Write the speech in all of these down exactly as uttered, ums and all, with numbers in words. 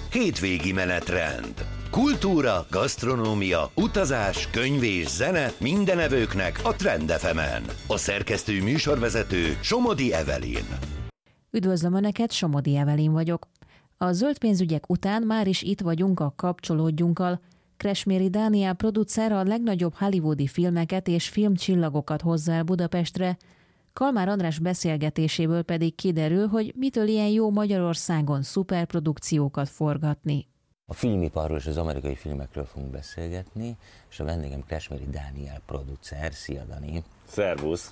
Hétvégi menetrend. Kultúra, gasztronómia, utazás, könyv és zene minden evőknek a Trend ef emen. A szerkesztő műsorvezető Somodi Evelyn. Üdvözlöm Önöket, Somodi Evelyn vagyok. A zöld pénzügyek után már is itt vagyunk a Kapcsolódjunkkal. Kresméry Dániel producer a legnagyobb hollywoodi filmeket és filmcsillagokat hozza el Budapestre. Kalmár András beszélgetéséből pedig kiderül, hogy mitől ilyen jó Magyarországon szuperprodukciókat forgatni. A filmiparról és az amerikai filmekről fogunk beszélgetni, és a vendégem Kresméry Dániel producer. Szia, Dani! Szervusz!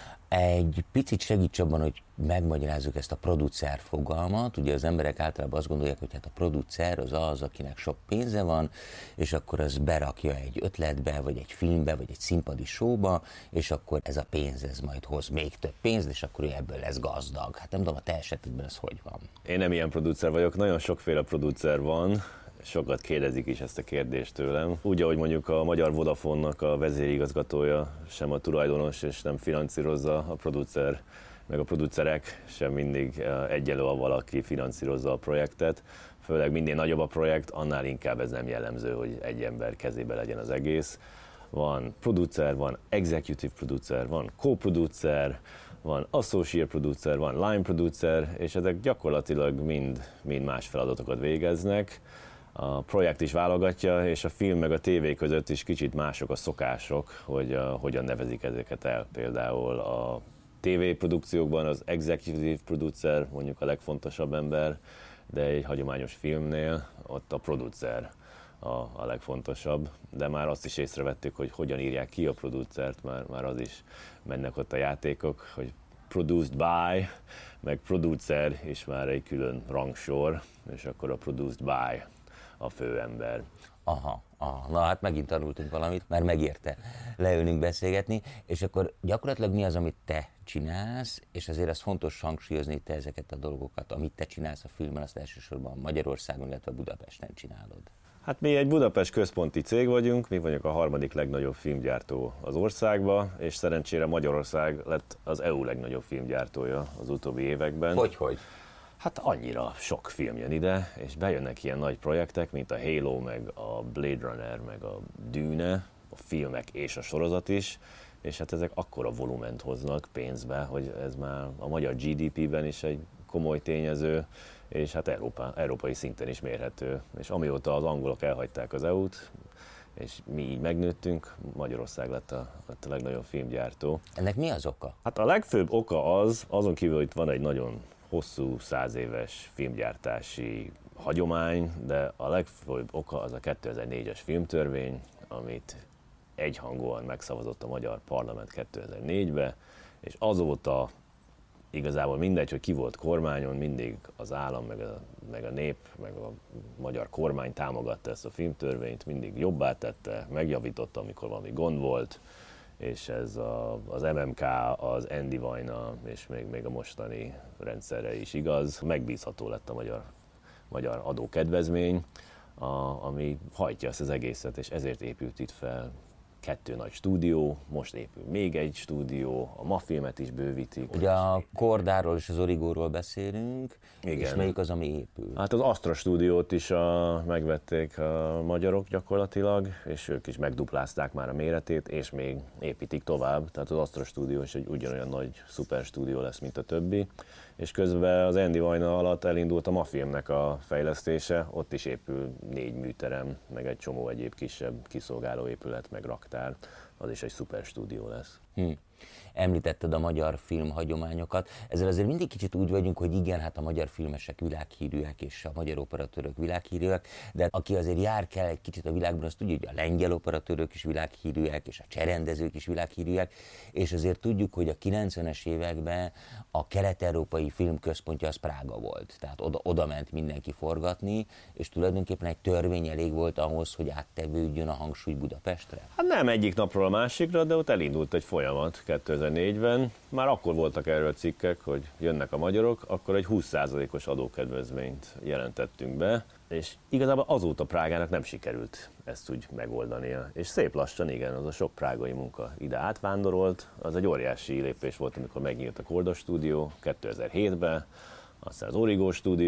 Egy picit segíts abban, hogy megmagyarázzuk ezt a producer fogalmat. Ugye az emberek általában azt gondolják, hogy hát a producer az az, akinek sok pénze van, és akkor az berakja egy ötletbe, vagy egy filmbe, vagy egy színpadi showba, és akkor ez a pénz, ez majd hoz még több pénzt, és akkor ő ebből lesz gazdag. Hát nem tudom, a te esetedben ez hogy van? Én nem ilyen producer vagyok, nagyon sokféle producer van, sokat kérdezik is ezt a kérdést tőlem. Úgy, ahogy mondjuk a Magyar Vodafone-nak a vezérigazgatója sem a tulajdonos, és nem finanszírozza a producer, meg a producerek sem mindig egyenlő avval, aki finanszírozza a projektet. Főleg minél nagyobb a projekt, annál inkább ez nem jellemző, hogy egy ember kezébe legyen az egész. Van producer, van executive producer, van co-producer, van associate producer, van line producer, és ezek gyakorlatilag mind, mind más feladatokat végeznek. A projekt is válogatja, és a film meg a tévé között is kicsit mások a szokások, hogy uh, hogyan nevezik ezeket el. Például a tévéprodukciókban az executive producer mondjuk a legfontosabb ember, de egy hagyományos filmnél ott a producer a, a legfontosabb. De már azt is észrevettük, hogy hogyan írják ki a producert, már, már az is mennek ott a játékok, hogy produced by, meg producer is már egy külön rangsor, és akkor a produced by a főember. Aha, aha, na hát megint tanultunk valamit, már megérte leülnünk beszélgetni, és akkor gyakorlatilag mi az, amit te csinálsz, és azért az fontos hangsúlyozni, te ezeket a dolgokat, amit te csinálsz a filmben, azt elsősorban Magyarországon, illetve Budapesten csinálod. Hát mi egy Budapest központi cég vagyunk, mi vagyunk a harmadik legnagyobb filmgyártó az országba, és szerencsére Magyarország lett az é u legnagyobb filmgyártója az utóbbi években. Hogy-hogy? Hát annyira sok film jön ide, és bejönnek ilyen nagy projektek, mint a Halo, meg a Blade Runner, meg a Dune, a filmek és a sorozat is, és hát ezek akkora volument hoznak pénzbe, hogy ez már a magyar gé dé pében is egy komoly tényező, és hát Európa, európai szinten is mérhető. És amióta az angolok elhagyták az é u-t, és mi így megnőttünk, Magyarország lett a, lett a legnagyobb filmgyártó. Ennek mi az oka? Hát a legfőbb oka az, azon kívül, hogy itt van egy nagyon hosszú, száz éves filmgyártási hagyomány, de a legfőbb oka az a kétezer-négyes filmtörvény, amit egyhangúan megszavazott a magyar parlament kétezer-négyben, és azóta igazából mindegy, hogy ki volt kormányon, mindig az állam, meg a, meg a nép, meg a magyar kormány támogatta ezt a filmtörvényt, mindig jobbá tette, megjavította, amikor valami gond volt, és ez a, az em em ká, az Andy Vajna és még, még a mostani rendszerre is igaz. Megbízható lett a magyar, magyar adókedvezmény, a, ami hajtja ezt az egészet, és ezért épült itt fel kettő nagy stúdió, most épül még egy stúdió, a Mafilmet is bővítik. Ugye a Kordáról és az Origóról beszélünk, igen. És melyik az, ami épül? Hát az Astra stúdiót is a, megvették a magyarok gyakorlatilag, és ők is megduplázták már a méretét, és még építik tovább, tehát az Astra stúdió is egy ugyanolyan nagy szuper stúdió lesz, mint a többi. És közben az Andy Vajna alatt elindult a Mafilmnek a fejlesztése, ott is épül négy műterem, meg egy csomó egyéb kisebb kiszolgáló épület, meg raktár, az is egy szuper stúdió lesz. Hm. Említetted a magyar filmhagyományokat. Ezzel azért mindig kicsit úgy vagyunk, hogy igen, hát a magyar filmesek világhírűek, és a magyar operatőrök világhírűek, de aki azért jár kell egy kicsit a világban, azt tudja, hogy a lengyel operatőrök is világhírűek, és a cserendezők is világhírűek, és azért tudjuk, hogy a kilencvenes években a kelet-európai filmközpontja az Prága volt. Tehát oda, oda ment mindenki forgatni, és tulajdonképpen egy törvény elég volt ahhoz, hogy áttevődjön a hangsúly Budapestre. Hát nem egyik napról a másikra, de ott elindult egy folyamat kétezer-négyben. Már akkor voltak erről cikkek, hogy jönnek a magyarok, akkor egy húsz százalékos adókedvezményt jelentettünk be, és igazából azóta Prágának nem sikerült ezt úgy megoldania. És szép lassan, igen, az a sok prágai munka ide átvándorolt, az egy óriási lépés volt, amikor megnyílt a Korda stúdió kétezer-hétben, aztán az Origo stúdió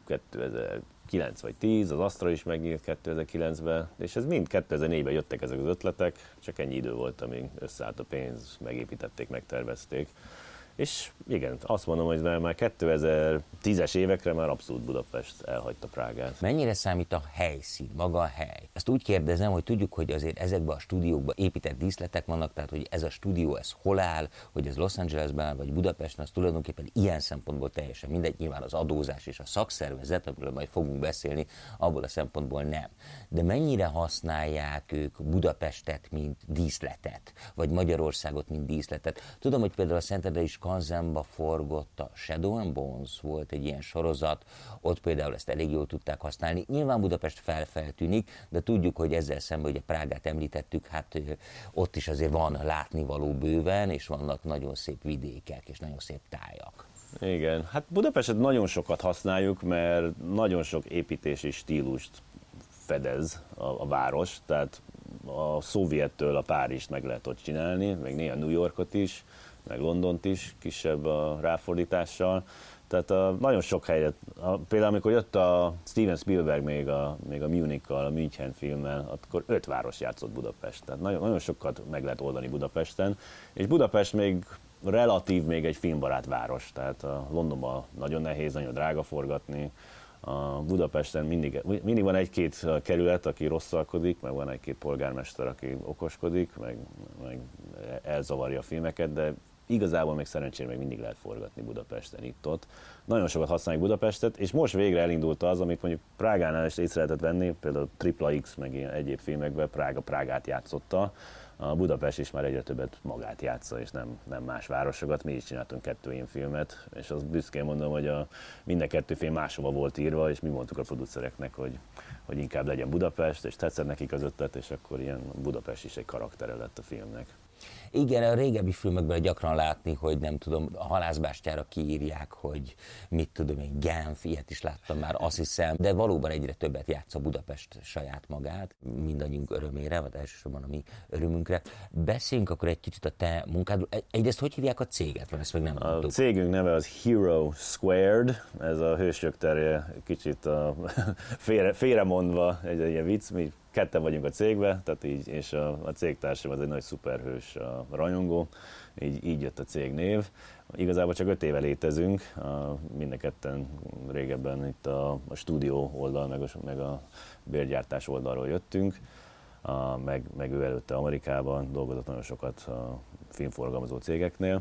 kétezer-kilenc vagy tíz, az Astra is megnyílt kétezer-kilencben, és ez mind kétezer-négyben jöttek ezek az ötletek, csak ennyi idő volt, amíg összeállt a pénz, megépítették, megtervezték. És igen, azt mondom, hogy már kétezer-tízes évekre már abszolút Budapest elhagyta Prágát. Mennyire számít a helyszín, maga a hely? Ezt úgy kérdezem, hogy tudjuk, hogy azért ezekben a stúdiókban épített díszletek vannak, tehát hogy ez a stúdió, ez hol áll, hogy ez Los Angelesben vagy Budapesten, az tulajdonképpen ilyen szempontból teljesen mindegy, nyilván az adózás és a szakszervezet, amiről majd fogunk beszélni, abból a szempontból nem. De mennyire használják ők Budapestet, mint díszletet, vagy Magyarországot, mint díszletet? Tudom, hogy például a Szentendrei Skanzenba forgott a Shadow and Bones, volt egy ilyen sorozat, ott például ezt elég jól tudták használni. Nyilván Budapest felfeltűnik, de tudjuk, hogy ezzel szemben, hogy a Prágát említettük, hát ott is azért van látnivaló bőven, és vannak nagyon szép vidékek, és nagyon szép tájak. Igen, hát Budapestet nagyon sokat használjuk, mert nagyon sok építési stílust fedez a, a város, tehát a szovjettől a Párizst meg lehet ott csinálni, meg néha New Yorkot is, meg Londont is, kisebb a ráfordítással. Tehát a, nagyon sok helyet, a, például amikor jött a Steven Spielberg még a, még a Munichkal, a München filmmel, akkor öt város játszott Budapest. Tehát nagyon, nagyon sokat meg lehet oldani Budapesten, és Budapest még relatív még egy filmbarát város, tehát a Londonban nagyon nehéz, nagyon drága forgatni, a Budapesten mindig, mindig van egy-két kerület, aki rosszalkodik, meg van egy-két polgármester, aki okoskodik, meg, meg elzavarja a filmeket, de igazából még szerencsére még mindig lehet forgatni Budapesten itt-ott. Nagyon sokat használjuk Budapestet, és most végre elindult az, amit mondjuk Prágánál is észre lehetett venni, például Tripla X, meg ilyen egyéb filmekben Prága Prágát játszotta. A Budapest is már egyre többet magát játsza, és nem, nem más városokat. Mi is csináltunk kettő ilyen filmet, és azt büszkén mondom, hogy a, minden kettő film máshova volt írva, és mi mondtuk a producereknek, hogy, hogy inkább legyen Budapest, és tetszett nekik az ötlet, és akkor ilyen Budapest is egy karaktere lett a filmnek. Igen, a régebbi filmekben gyakran látni, hogy nem tudom, a halászbástyára kiírják, hogy mit tudom én, Genf, ilyet is láttam már, azt hiszem, de valóban egyre többet játsza Budapest saját magát, mindannyiunk örömére, vagy elsősorban a mi örömünkre. Beszéljünk akkor egy kicsit a te munkádról. Egyrészt hogy hívják a céget? Mert ezt még nem mondtuk. A cégünk neve az Hero Squared, ez a hősök terje kicsit a félre, félremondva egy, egy ilyen vicc, mi ketten vagyunk a cégben, tehát így, és a, a cégtársam az egy nagy szuperhős a rajongó, így, így jött a cégnév. Igazából csak öt éve létezünk, a, mind a ketten régebben itt a, a stúdió oldal, meg a, meg a bérgyártás oldalról jöttünk, a, meg, meg ő előtte Amerikában dolgozott nagyon sokat a filmforgalmazó cégeknél.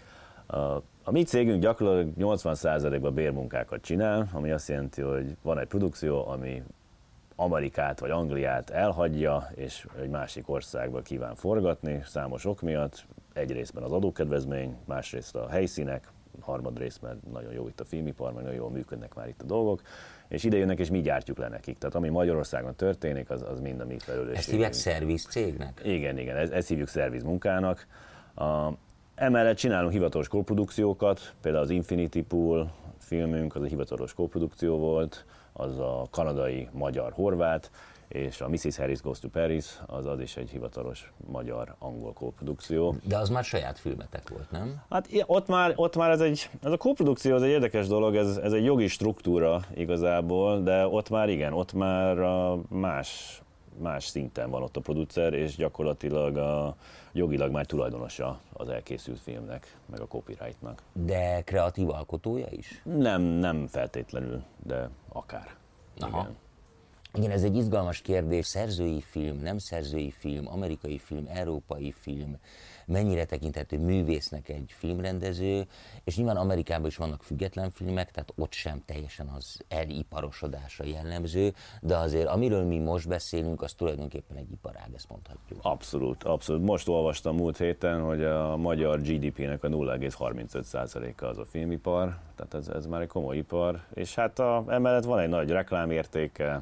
A, a mi cégünk gyakorlatilag nyolcvan százalékban bérmunkákat csinál, ami azt jelenti, hogy van egy produkció, ami Amerikát vagy Angliát elhagyja, és egy másik országba kíván forgatni, számos ok miatt. Egy részben az adókedvezmény, másrészt a helyszínek, harmadrészt, mert nagyon jó itt a filmipar, meg nagyon jól működnek már itt a dolgok, és ide jönnek, és mi gyártjuk le nekik. Tehát ami Magyarországon történik, az, az mind a mi felelősségünk. Ezt hívják szerviz cégnek? Igen, igen, ezt, ezt hívjuk szerviz munkának. A, emellett csinálunk hivatalos kóprodukciókat, például az Infinity Pool filmünk, az a hivatalos kóprodukció volt, az a kanadai, magyar, horvát, és a missus Harris Goes to Paris, az az is egy hivatalos magyar-angol kóprodukció. De az már saját filmetek volt, nem? Hát ott már, ott már ez, egy, ez a kóprodukció az egy érdekes dolog, ez, ez egy jogi struktúra igazából, de ott már igen, ott már a más, más szinten van ott a producer, és gyakorlatilag a jogilag már tulajdonosa az elkészült filmnek, meg a copyrightnak. De kreatív alkotója is? Nem, nem feltétlenül, de akár. Aha. Igen. Igen, ez egy izgalmas kérdés. Szerzői film, nem szerzői film, amerikai film, európai film, mennyire tekinthető művésznek egy filmrendező, és nyilván Amerikában is vannak független filmek, tehát ott sem teljesen az eliparosodása jellemző, de azért amiről mi most beszélünk, az tulajdonképpen egy iparág, ezt mondhatjuk. Abszolút, abszolút. Most olvastam múlt héten, hogy a magyar gé dé pének a nulla egész harmincöt százaléka az a filmipar, tehát ez, ez már egy komoly ipar, és hát a, emellett van egy nagy reklámértéke,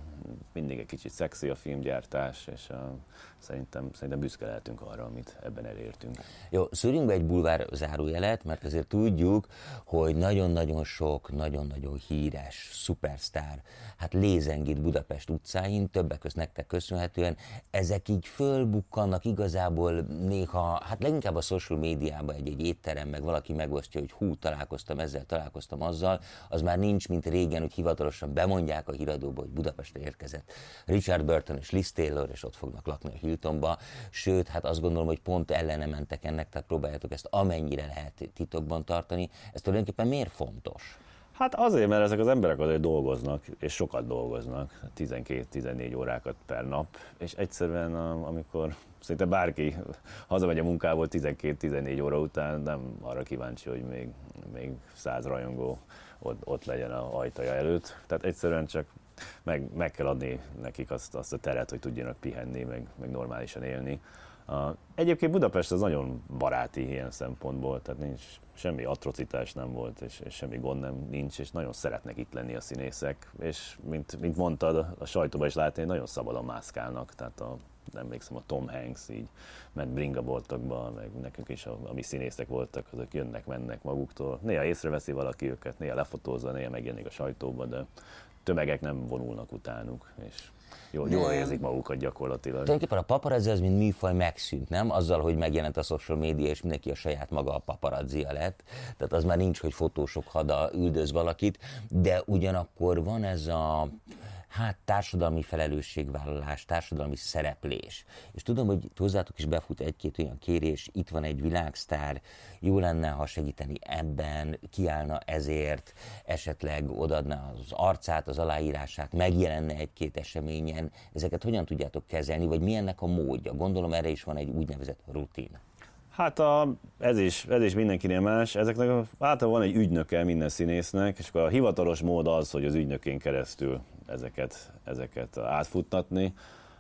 mindig egy kicsit szexi a filmgyártás, és a, szerintem, szerintem büszke lehetünk arra, amit ebben elértünk. Jó, szűrjünk be egy bulvár zárójelet, mert azért tudjuk, hogy nagyon-nagyon sok, nagyon-nagyon híres szupersztár, hát lézengít Budapest utcáin, többek között nektek köszönhetően, ezek így fölbukkannak igazából néha, hát leginkább a social médiában egy-egy étterem, meg valaki megosztja, hogy hú, találkoztam ezzel, találkoztam azzal, az már nincs, mint régen, hogy hivatalosan bemondják a híradóba, hogy Budapestre érkezett Richard Burton és Liz Taylor, és ott fognak lakni a Hiltonba, sőt, hát azt gondolom, hogy pont ellene mentek ennek, tehát próbáljátok ezt amennyire lehet titokban tartani. Ez tulajdonképpen miért fontos? Hát azért, mert ezek az emberek azért dolgoznak, és sokat dolgoznak, tizenkét-tizennégy órákat per nap, és egyszerűen amikor szinte bárki hazamegy a munkából tizenkét-tizennégy óra után, nem arra kíváncsi, hogy még, még száz rajongó ott, ott legyen a ajtaja előtt. Tehát egyszerűen csak meg, meg kell adni nekik azt, azt a teret, hogy tudjanak pihenni, meg, meg normálisan élni. Uh, egyébként Budapest az nagyon baráti ilyen szempontból, tehát nincs semmi atrocitás nem volt, és, és semmi gond nem nincs, és nagyon szeretnek itt lenni a színészek, és mint, mint mondtad, a sajtóban is látni, nagyon szabadon mászkálnak, tehát a, emlékszem, a Tom Hanks így ment bringaboltokba, meg nekünk is, a, a mi színészek voltak, azok jönnek, mennek maguktól, néha észreveszi valaki őket, néha lefotózza, néha megjelenik a sajtóba, de tömegek nem vonulnak utánuk, és jól, jól érzik magukat gyakorlatilag. Tulajdonképpen a paparazzi az, mint műfaj megszűnt, nem? Azzal, hogy megjelent a social media, és mindenki a saját maga a paparazzia lett. Tehát az már nincs, hogy fotósok hada üldöz valakit, de ugyanakkor van ez a hát társadalmi felelősségvállalás, társadalmi szereplés. És tudom, hogy hozzátok is befut egy-két olyan kérés, itt van egy világsztár, jó lenne, ha segíteni ebben, kiállna ezért, esetleg odaadna az arcát, az aláírását, megjelenne egy-két eseményen. Ezeket hogyan tudjátok kezelni, vagy mi ennek a módja? Gondolom, erre is van egy úgynevezett rutin. Hát a, ez, is, ez is mindenkinél más. Ezeknek általában van egy ügynöke minden színésznek, és akkor a hivatalos mód az, hogy az ügynökén keresztül ezeket, ezeket átfuttatni.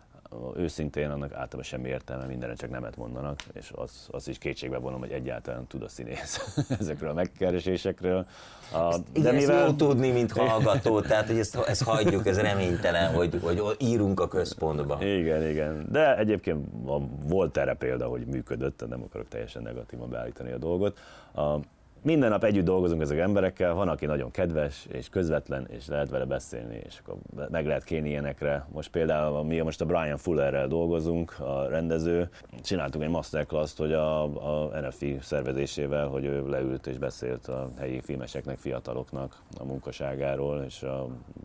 Őszintén annak általában semmi értelme, mindenre csak nemet mondanak, és az, az is kétségbe vonom, hogy egyáltalán tud a színész ezekről a megkeresésekről. A, ezt, igen, de mivel... ezt jó tudni, mint hallgató, tehát hogy ezt, ezt hagyjuk, ez reménytelen, hogy, hogy írunk a központba. Igen, igen, de egyébként volt erre példa, hogy működött, nem akarok teljesen negatívan beállítani a dolgot. A, Minden nap együtt dolgozunk ezek emberekkel, van, aki nagyon kedves és közvetlen, és lehet vele beszélni, és akkor meg lehet kérni ilyenekre. Most például mi most a Brian Fullerrel dolgozunk, a rendező. Csináltunk egy masterclass-t, hogy a, a en ef i szervezésével, hogy ő leült és beszélt a helyi filmeseknek, fiataloknak a munkaságáról, és a,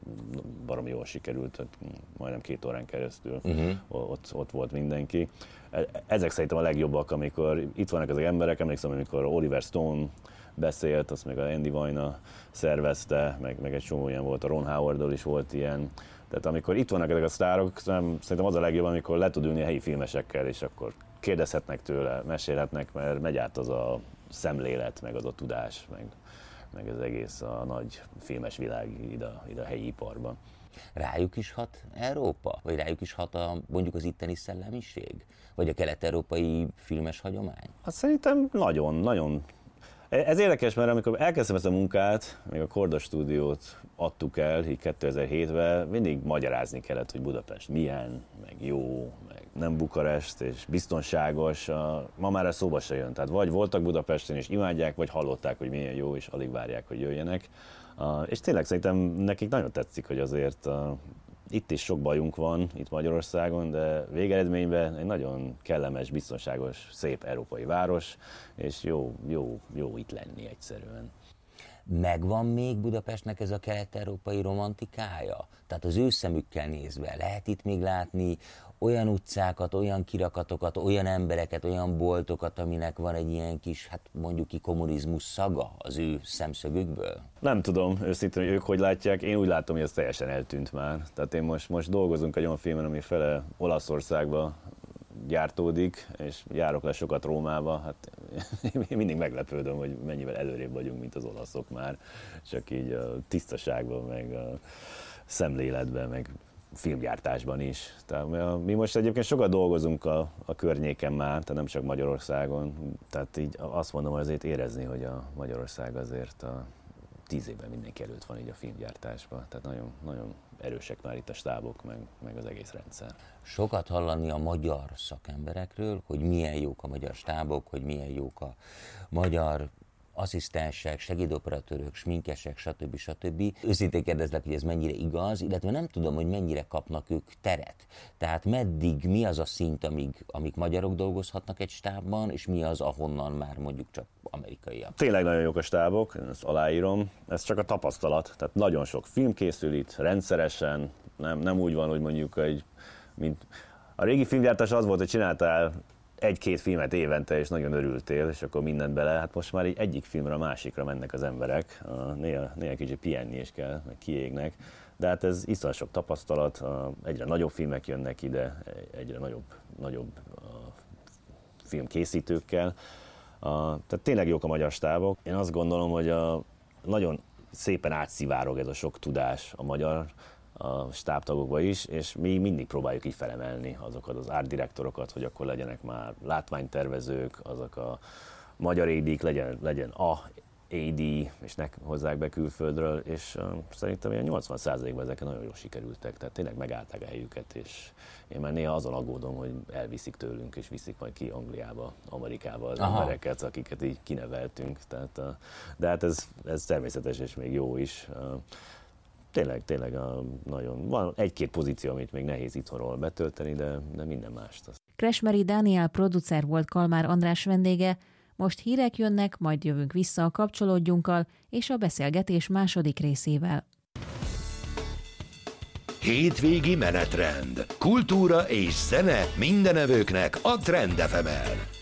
baromi jól sikerült, majdnem két órán keresztül uh-huh. ott, ott volt mindenki. Ezek szerintem a legjobbak, amikor itt vannak ezek emberek, emlékszem, amikor Oliver Stone beszélt, azt meg a Andy Vajna szervezte, meg, meg egy csomó ilyen volt, a Ron Howard-dal is volt ilyen. Tehát amikor itt vannak ezek a sztárok, szerintem az a legjobb, amikor le tud ülni a helyi filmesekkel, és akkor kérdezhetnek tőle, mesélhetnek, mert megy át az a szemlélet, meg az a tudás, meg, meg az egész a nagy filmes világ ide, ide a helyi iparban. Rájuk is hat Európa? Vagy rájuk is hat a, mondjuk az itteni szellemiség? Vagy a kelet-európai filmes hagyomány? Hát szerintem nagyon, nagyon. Ez érdekes, mert amikor elkezdtem ezt a munkát, még a Korda stúdiót adtuk el így kétezer-hétben, mindig magyarázni kellett, hogy Budapest milyen, meg jó, meg nem Bukarest, és biztonságos. Ma már ez szóba se jön. Tehát vagy voltak Budapesten és imádják, vagy hallották, hogy milyen jó, és alig várják, hogy jöjjenek. És tényleg szerintem nekik nagyon tetszik, hogy azért itt is sok bajunk van, itt Magyarországon, de végeredményben egy nagyon kellemes, biztonságos, szép európai város, és jó, jó, jó itt lenni egyszerűen. Megvan még Budapestnek ez a kelet-európai romantikája? Tehát az ő szemükkel nézve lehet itt még látni olyan utcákat, olyan kirakatokat, olyan embereket, olyan boltokat, aminek van egy ilyen kis, hát mondjuk ki kommunizmus szaga az ő szemszögükből? Nem tudom őszintén, hogy ők hogy látják, én úgy látom, hogy ez teljesen eltűnt már. Tehát én most, most dolgozunk egy olyan filmen, ami fele Olaszországba gyártódik, és járok le sokat Rómába, hát én mindig meglepődöm, hogy mennyivel előrébb vagyunk, mint az olaszok már, csak így a tisztaságban, meg a szemléletben, meg filmgyártásban is. Tehát mi most egyébként sokat dolgozunk a, a környéken már, tehát nem csak Magyarországon, tehát így azt mondom, hogy azért érezni, hogy a Magyarország azért a tíz évben mindenki előtt van így a filmgyártásban. Tehát nagyon, nagyon erősek már itt a stábok, meg, meg az egész rendszer. Sokat hallani a magyar szakemberekről, hogy milyen jók a magyar stábok, hogy milyen jók a magyar asszisztensek, segédoperatőrök, sminkesek, stb. stb. Őszintén kérdezlek, hogy ez mennyire igaz, illetve nem tudom, hogy mennyire kapnak ők teret. Tehát meddig, mi az a szint, amíg, amíg magyarok dolgozhatnak egy stábban, és mi az, ahonnan már mondjuk csak amerikaiak. Tényleg nagyon jók a stábok, én ezt aláírom, ez csak a tapasztalat. Tehát nagyon sok film készül itt, rendszeresen, nem, nem úgy van, hogy mondjuk egy, mint a régi filmgyártás az volt, hogy csináltál egy-két filmet évente, és nagyon örültél, és akkor mindent bele. Hát most már így egyik filmre a másikra mennek az emberek, néha, néha kicsit pihenni is kell, meg kiégnek, de hát ez iszonyat sok tapasztalat, egyre nagyobb filmek jönnek ide, egyre nagyobb, nagyobb filmkészítőkkel. Tehát tényleg jók a magyar stábok. Én azt gondolom, hogy a, nagyon szépen átszivárog ez a sok tudás a magyar a stábtagokba is, és mi mindig próbáljuk így felemelni azokat az art direktorokat, hogy akkor legyenek már látványtervezők, azok a magyar á dé-k, legyen, legyen a á dé, és ne hozzák be külföldről, és uh, szerintem ilyen nyolcvan százalékban ezek nagyon jól sikerültek, tehát tényleg megállták a helyüket, és én már néha azon aggódom, hogy elviszik tőlünk, és viszik majd ki Angliába, Amerikába az Aha. embereket, akiket így kineveltünk, tehát, uh, de hát ez, ez természetes, és még jó is. Uh, Tényleg, tényleg a, nagyon, van egy-két pozíció, amit még nehéz itthonról betölteni, de, de minden mást. Kresmeri Dániel producer volt Kalmár András vendége, most hírek jönnek, majd jövünk vissza a Kapcsolódjunkkal és a beszélgetés második részével. Hétvégi menetrend. Kultúra és zene mindenevőknek a Trend ef emen.